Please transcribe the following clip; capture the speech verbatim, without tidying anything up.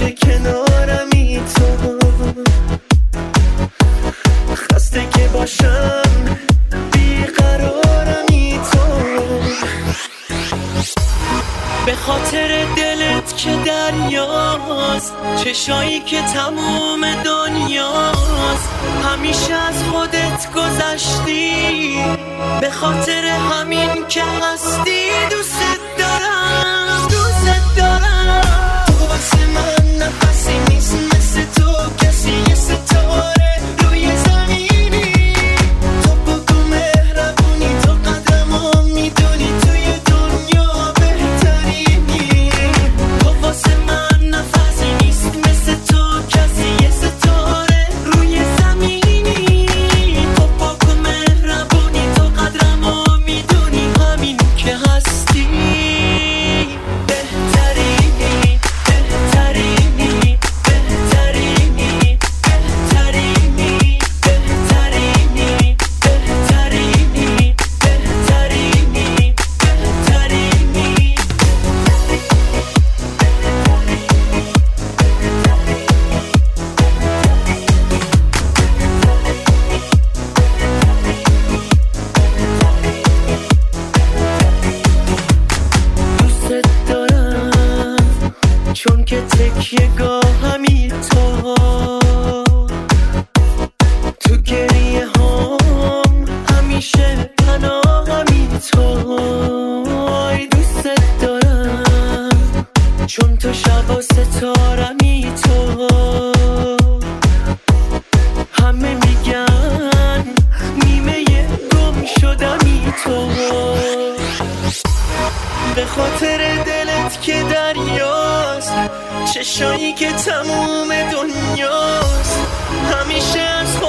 همیشه کنارمی تو، خسته که باشم بیقرارمی تو، به خاطر دلت که دریاست، چشایی که تموم دنیاست، همیشه از خودت گذشتی، به خاطر همین که هستی دوست دارم، دوست دارم. تو واسه من نفسی نیست مثل تو کسی، یه ستاره روی زمینی، تو بگو مهربونی، تو قدرمو میدونی، توی دنیا بهترینی. تو واسه من نفسی نیست مثل تو کسی، یه ستاره روی زمینی، تو بگو مهربونی، تو قدرمو میدونی، همین که هستی بهترینی، بهترینی، بهترینی، بهترینی، بهترینی، بهترینی، بهترینی، بهترینی. دوست دارم چون که تکیه گاهمی تو، تو گریه هم همیشه پناهمی تو. ای دوست دارم چون تو شب و ستارمی تو، همه میگن نیمه گم شدمی تو، به خاطر دلت که دریاست، چشایی که تموم دنیاست، همیشه از